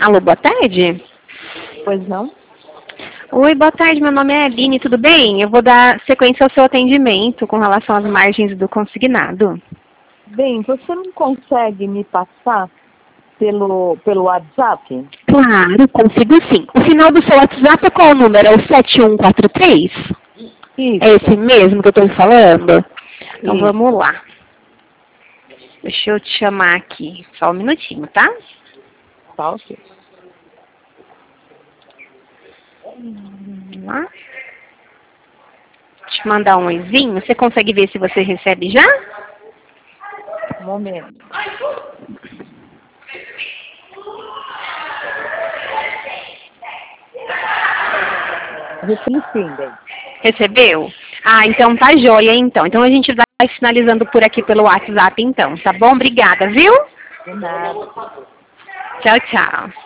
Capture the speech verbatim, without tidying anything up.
Alô, boa tarde. Pois não? Oi, boa tarde, meu nome é Aline, tudo bem? Eu vou dar sequência ao seu atendimento com relação às margens do consignado. Bem, você não consegue me passar pelo, pelo WhatsApp? Claro, consigo sim. O final do seu WhatsApp é qual o número? É o sete um quatro três? Isso. É esse mesmo que eu estou falando? Então Isso. vamos lá. Deixa eu te chamar aqui. Só um minutinho, tá? Tá, ok. Vamos lá. Te mandar um oizinho. Você consegue ver se você recebe já? Um momento. Recebi sim, bem. Recebeu? Ah, então tá joia, então. Então a gente vai finalizando por aqui pelo WhatsApp, então. Tá bom? Obrigada, viu? De nada. Tchau, tchau.